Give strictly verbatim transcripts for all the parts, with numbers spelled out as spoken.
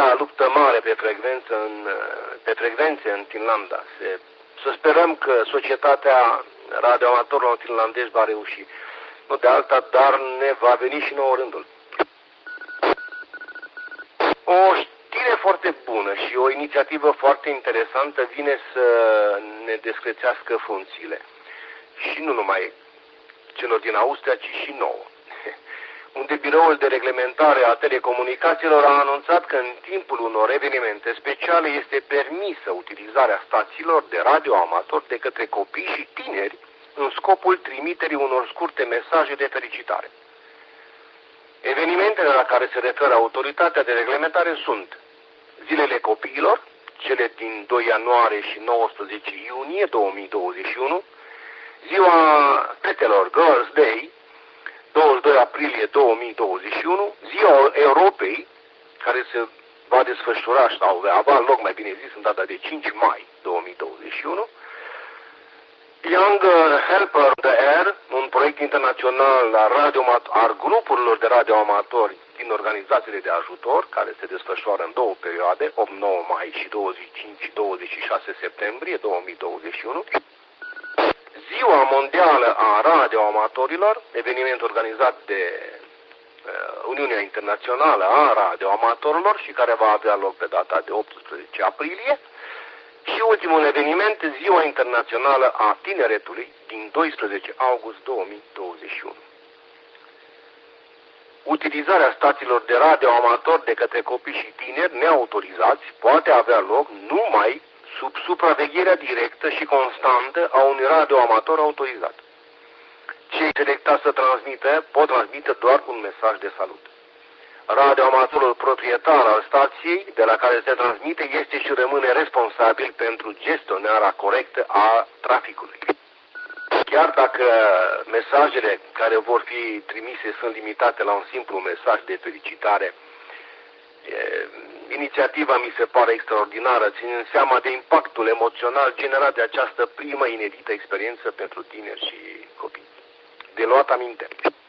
Da, luptă mare pe frecvență în, pe frecvențe în Finlanda. Se, să sperăm că societatea radioamatorilor finlandezi va reuși. Nu de alta, dar ne va veni și nouă rândul. O știre foarte bună și o inițiativă foarte interesantă vine să ne descrețească funcțiile. Și nu numai celor din Austria, ci și nouă. Unde Biroul de Reglementare a Telecomunicațiilor a anunțat că în timpul unor evenimente speciale este permisă utilizarea stațiilor de radioamator de către copii și tineri în scopul trimiterii unor scurte mesaje de felicitare. Evenimentele la care se referă autoritatea de reglementare sunt Zilele Copiilor, cele din doi ianuarie și nouăsprezece iunie două mii douăzeci și unu, Ziua Fetelor, Girls' Day, douăzeci și doi aprilie două mii douăzeci și unu, Ziua Europei, care se va desfășura sau va avea loc, mai bine zis, în data de cinci mai două mii douăzeci și unu, Young Helper on the Air, un proiect internațional al grupurilor de radioamatori din organizațiile de ajutor, care se desfășoară în două perioade, opt nouă mai și douăzeci și cinci douăzeci și șase septembrie două mii douăzeci și unu, Ziua Mondială a Radioamatorilor, eveniment organizat de uh, Uniunea Internațională a Radioamatorilor și care va avea loc pe data de optsprezece aprilie, și ultimul eveniment, Ziua Internațională a Tineretului, din doisprezece august două mii douăzeci și unu. Utilizarea stațiilor de radioamator de către copii și tineri neautorizați poate avea loc numai sub supravegherea directă și constantă a unui radioamator autorizat. Cei selectați să transmită pot transmite doar un mesaj de salut. Radioamatorul proprietar al stației de la care se transmite este și rămâne responsabil pentru gestionarea corectă a traficului. Chiar dacă mesajele care vor fi trimise sunt limitate la un simplu mesaj de felicitare, e, inițiativa mi se pare extraordinară, ținând seama de impactul emoțional generat de această primă inedită experiență pentru tineri și copii. De luat aminte.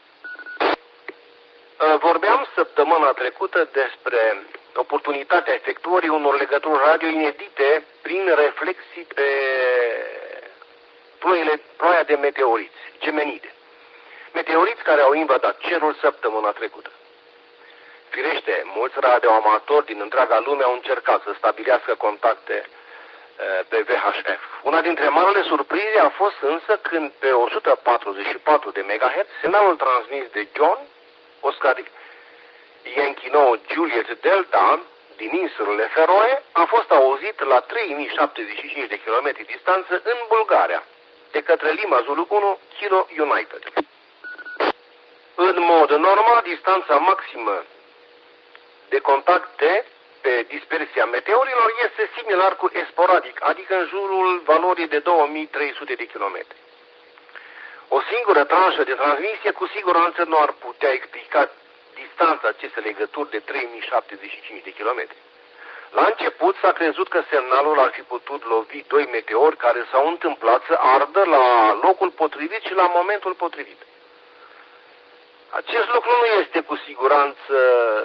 Vorbeam săptămâna trecută despre oportunitatea efectuării unor legături radio inedite prin reflexii pe ploile, ploaia de meteoriți, gemenide. Meteoriți care au invadat cerul săptămâna trecută. Firește, mulți radioamatori din întreaga lume au încercat să stabilească contacte pe V H F. Una dintre marile surprize a fost însă când pe o sută patruzeci și patru de megahertz semnalul transmis de John Oscar Yankee nouă Juliet Delta din insulele Feroe a fost auzit la trei mii șaptezeci și cinci de kilometri distanță în Bulgaria, de către Lima Zulu unu Kilo United. În mod normal, distanța maximă de contacte pe dispersia meteorilor este similar cu esporadic, adică în jurul valorii de două mii trei sute de kilometri. O singură tranșă de transmisie cu siguranță nu ar putea explica distanța acestei legături de trei mii șaptezeci și cinci de kilometri. La început s-a crezut că semnalul ar fi putut lovi doi meteori care s-au întâmplat să ardă la locul potrivit și la momentul potrivit. Acest lucru nu este cu siguranță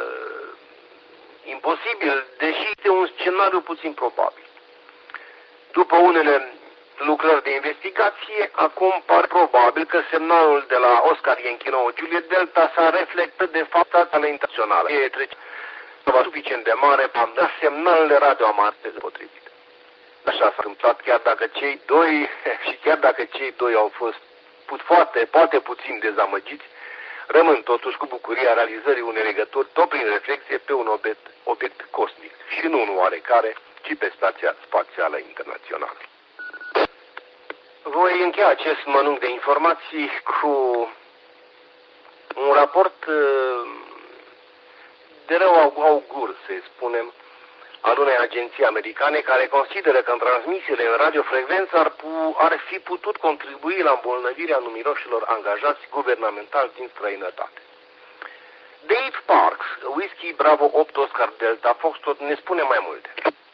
imposibil, deși este un scenariu puțin probabil. După unele lucrări de investigație, acum pare probabil că semnalul de la Oscar Yankee nouă Juliet Delta s-a reflectat de fapt statele internaționale. E trece suficient de mare pentru a da semnalele radioamatoare potrivite. Așa s-a întâmplat, chiar dacă cei doi și chiar dacă cei doi au fost put foarte, poate puțin dezamăgiți, rămân totuși cu bucuria realizării unei legături tot prin reflexie pe un obiect, obiect cosmic și nu un oarecare, ci pe Stația Spațială Internațională. Voi încheia acest mănânc de informații cu un raport de rău augur, să spunem, al unei agenții americane care consideră că în transmisiile în radiofrecvență ar, pu- ar fi putut contribui la îmbolnăvirea numeroșilor angajați guvernamentali din străinătate. Dave Parks, Whiskey Bravo opt Oscar Delta Foxtrot, ne spune mai multe.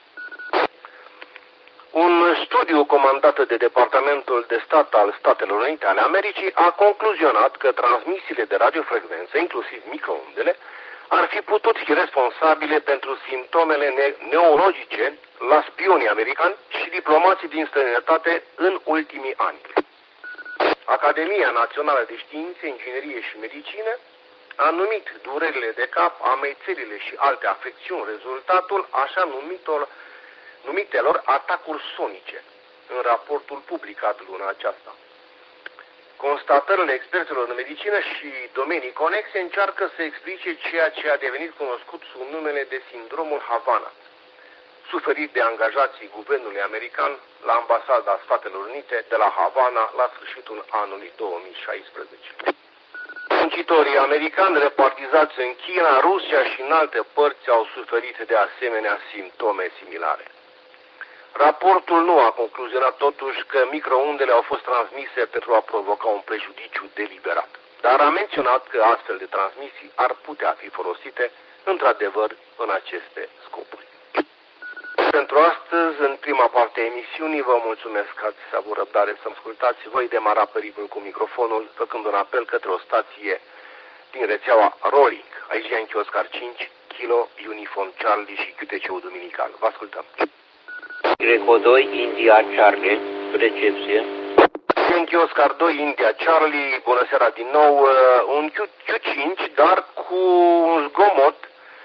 Un studiu comandat de Departamentul de Stat al Statelor Unite ale Americii a concluzionat că transmisiile de radiofrecvență, inclusiv microondele, ar fi putut fi responsabile pentru simptomele ne neurologice la spionii americani și diplomații din străinătate în ultimii ani. Academia Națională de Științe, Inginerie și Medicină a numit durerile de cap, amețelile și alte afecțiuni rezultatul așa numitor, numitelor atacuri sonice în raportul publicat luna aceasta. Constatările experților în medicină și domenii conexe încearcă să explice ceea ce a devenit cunoscut sub numele de sindromul Havana, suferit de angajații guvernului american la ambasada Statelor Unite de la Havana la sfârșitul anului două mii șaisprezece. Muncitorii americani repartizați în China, Rusia și în alte părți au suferit de asemenea simptome similare. Raportul nu a concluzionat totuși că microundele au fost transmise pentru a provoca un prejudiciu deliberat, dar a menționat că astfel de transmisii ar putea fi folosite într-adevăr în aceste scopuri. Pentru astăzi, în prima parte a emisiunii, vă mulțumesc că ați avut răbdare să-mi ascultați. Voi demara pericolul cu microfonul, făcând un apel către o stație din rețeaua Rolling. Aici Yankee Oscar cinci, Kilo, Uniform Charlie și Q T C-ul Duminical. Vă ascultăm. Greco doi, India Charlie, recepție. Yankee Oscar doi, India Charlie, bună seara din nou. Un Q cinci, dar cu un zgomot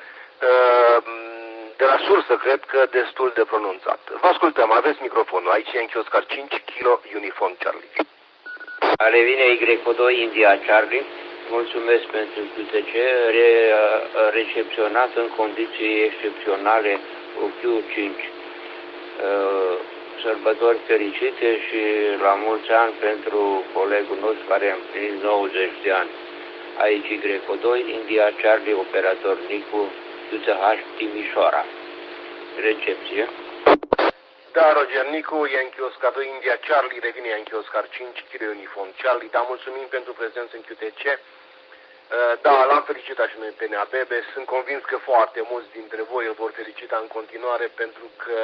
de la sursă, cred că destul de pronunțat. Vă ascultăm, aveți microfonul. Aici Yankee Oscar cinci, Kilo, Uniform Charlie. Revine Greco doi, India Charlie. Mulțumesc pentru Q T C, re, recepționat în condiții excepționale cu Q cinci. Sărbători fericite și la mulți ani pentru colegul nostru care a împlinit nouăzeci de ani. Aici Greco doi, India Charlie, operator Nicu, U T H Timișoara. Recepție. Da, Roger Nicu, Yankee Oscar doi, India Charlie, revine Yankee Oscar cinci, Kilo Uniform Charlie. Da, mulțumim pentru prezență în Q T C. Da, l-am felicitat și noi pe Nea Bebe. Sunt convins că foarte mulți dintre voi îl vor felicita în continuare pentru că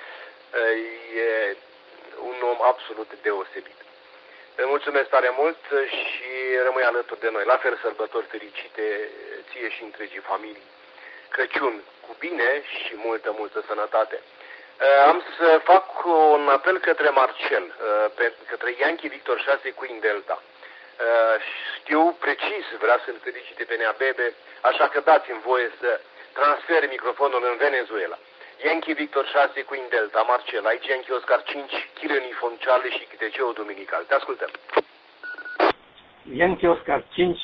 e un om absolut deosebit. Mulțumesc tare mult și rămâi alături de noi. La fel, sărbători fericite ție și întregii familii. Crăciun cu bine și multă, multă sănătate. Am să fac un apel către Marcel, către Yankee Victor șase Queen Delta. Știu precis, vrea să-l felicite pe Nea Bebe, așa că dați-mi voie să transfer microfonul în Venezuela. Yankee Victor șase Queen Delta, Marcel, aici Yankee Oscar cinci, Kilo Uniform Charlie și Q T C-ul Duminical. Te ascultăm. Yankee Oscar cinci,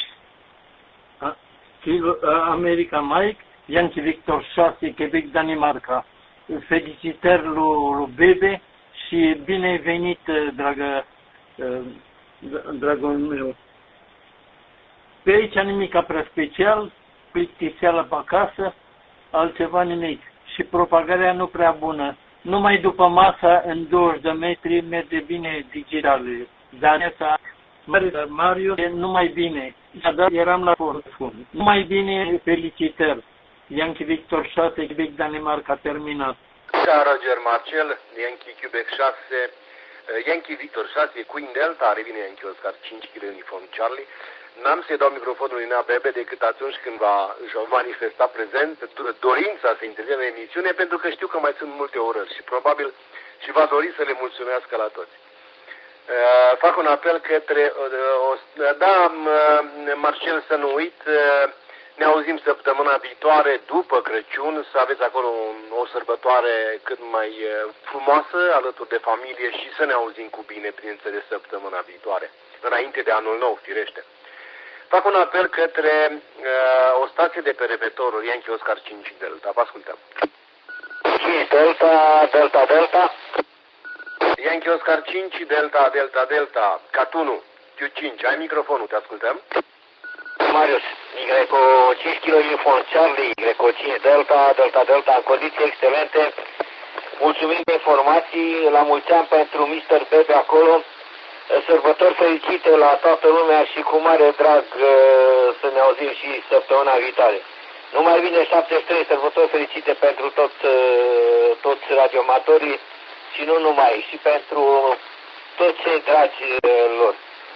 Kilo, America Mike, Yankee Victor șase, Quebec, Danemarca. Felicitări lui, lui Bebe și bine ai venit, dragă, dragul meu. Pe aici nimica prea special, plictiseală pe acasă, altceva nimic. Și propagarea nu prea bună. Numai după masa, în douăzeci de metri, merge bine digitalul. Dar Mario, numai bine. Dar eram la portfund. Numai bine, felicitări. Yankee Victor șase, Quebec, Danemarca, terminat. Da, Roger Marcel, Yankee Quebec șase, Yankee Victor șase, Queen Delta, revine Yankee Oscar cinci, Kilo Uniform Charlie. N-am să-i dau microfonul lui Nea Bebe decât atunci când va, își va manifesta prezent dorința să intervină în emisiune, pentru că știu că mai sunt multe orări și probabil și va dori să le mulțumească la toți. Uh, fac un apel către... Uh, uh, da, uh, Marcel, să nu uit, uh, ne auzim săptămâna viitoare, după Crăciun, să aveți acolo un, o sărbătoare cât mai uh, frumoasă, alături de familie și să ne auzim cu bine, bineînțeles, săptămâna viitoare, înainte de anul nou, firește. Fac un apel către uh, o stație de pe repetorul Yankee Oscar cinci Delta. Vă ascultăm. cinci Delta, Delta, Delta. Yankee Oscar cinci, Delta, Delta, Delta. Catunu, Q cinci. Ai microfonul, te ascultăm. Marius, Greco cinci Kilo Uniform Charlie, Greco cinci Delta, Delta, Delta, în condiții excelente. Mulțumim de informații, la mulți ani pentru mister Bebe acolo. Sărbători fericite la toată lumea și cu mare drag să ne auzim și săptămâna viitoare. Numai bine șaptezeci și trei, sărbători fericite pentru toți, toți radiomatorii și nu numai, și pentru toți cei dragi lor.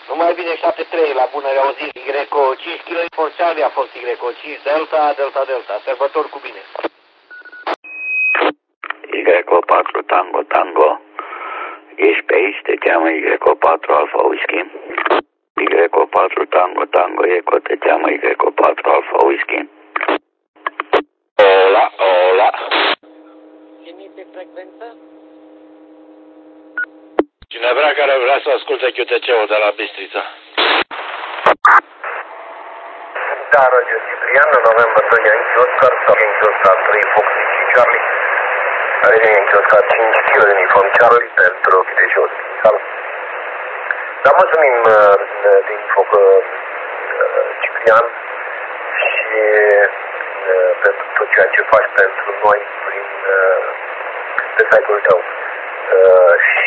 Numai bine șapte trei la bună reauzire. Y cinci kilo Uniform Charlie a fost Y cinci Delta, Delta, Delta. Sărbători cu bine. Y patru Tango, Tango. Ești pe aici, te cheamă Y patru Alfa Whisky. Y patru Tango, Tango, Eco, te cheamă Y patru Alfa Whisky. Hola, hola. Emite frecvență? Cine vrea care vrea să asculte Q T C-ul de la Bistrița. Da, Roger Ciprian, November doi Yankee Oscar, Yankee Oscar trei Fox Charlie. Are Yankee Oscar cinci kilo Uniform Charlie pentru Q T C-ul. Salut. Da, mulțumim de info Ciprian și pentru tot ceea ce faci pentru noi prin pe site-ul tău. Și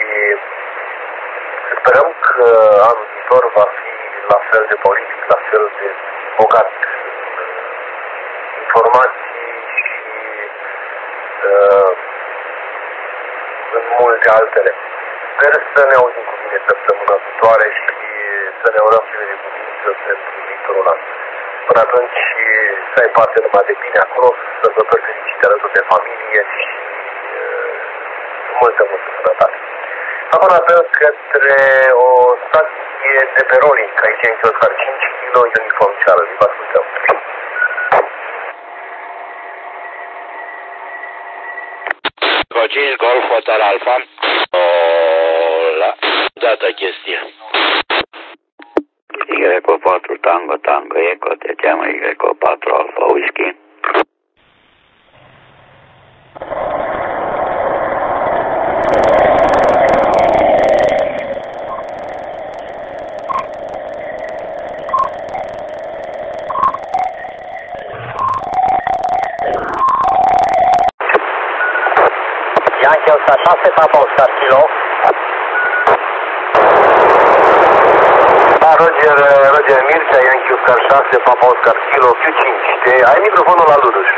sperăm că anul viitor va fi la fel de politic, la fel de bogat în informații și uh, în multe altele. Sper să ne auzim cu bine săptămâna viitoare și să ne urăm cele de cuvință pentru viitorul an. Până atunci să ai parte numai de bine acolo, sărbători fericite alături de familie și uh, multă, multă sănătate. Fac un apel către o stație de pe Rolling, aici în Oscar cinci kilo Uniform Charlie. Vă ascultăm. cinci Golf Hotel Alpha. Hola. Dată chestie. Y patru Tango, Tango, Eco, te cheamă Y patru Alfa Whisky. Yankee Oscar șase, Papa Oscar Kilo. Da, Roger, Roger Mircea, Yankee Oscar șase, Papa Oscar Kilo, Q cinci. Te, ai microfonul la Luduș.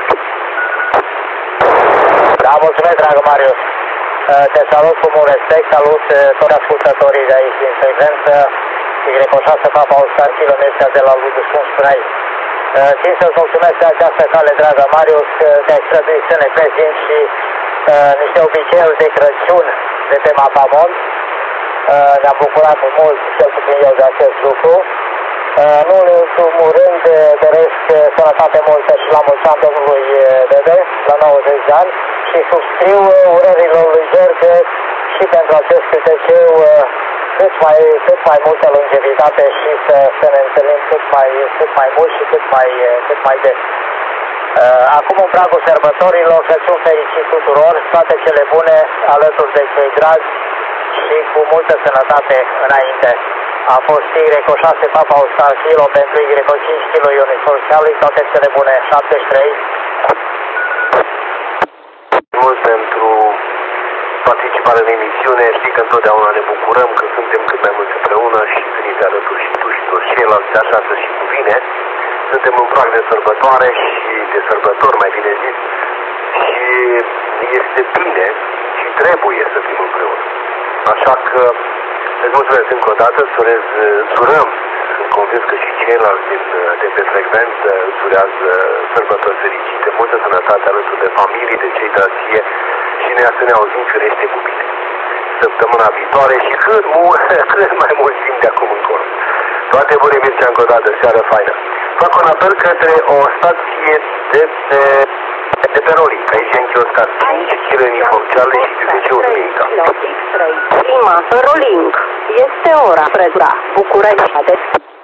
Da, mulțumesc, dragă Marius. Te salut cu mult respect, salut toți ascultătorii de aici din frecvență. Y șase, Papa Oscar Kilo, Mircea de la Luduș, cum spuneai. Țin să-ți mulțumesc pe această cale, dragă Marius, te-ai străduit să ne prezinți și Uh, niște obiceiuri de Crăciun de pe Mapamont. Uh, ne-am bucurat mult, cel puțin eu, de acest lucru. Uh, nu în ultimul rând doresc sănătate multă și la mulți ani domnului Bebe, la nouăzeci de ani, și subscriu urărilor lui George și pentru acest câteceu cât mai, cât mai multă longevitate și să, să ne întâlnim cât mai, cât mai mult și cât mai, cât mai des. Acum, în pragul sărbătorilor, Crăciun fericit tuturor, toate cele bune alături de cei dragi și cu multă sănătate înainte. A fost Y șase Papa Oscar Kilo pentru Y cinci kilo Uniform Charlie, toate cele bune, șaptezeci și trei. Mult pentru participarea în emisiune, știi că întotdeauna ne bucurăm că suntem cât mai mulți împreună și veniți alături și tu și toți ceilalți, așa să și cuvine. Suntem în prag de sărbătoare și de sărbători, mai bine zis, și este bine și trebuie să fim împreună. Așa că îți mulțumesc încă o dată, îți urez, urăm, sunt convins că și ceilalți din, de pe frecvență îți urează sărbători fericite, multă sănătate alături de familie, de cei dragi și ne să ne auzim firește cu bine. Săptămâna viitoare și cât, mult, cât mai mult timp de acum încolo. Toate bune, Mircea, încă o dată, seară faină. Fac un apel către o stație de pe, de pe Rolling, aici în Oscar cinci kilo Uniform Charlie și Q T C-ul Duminica. Prima, Rolling, este ora, București.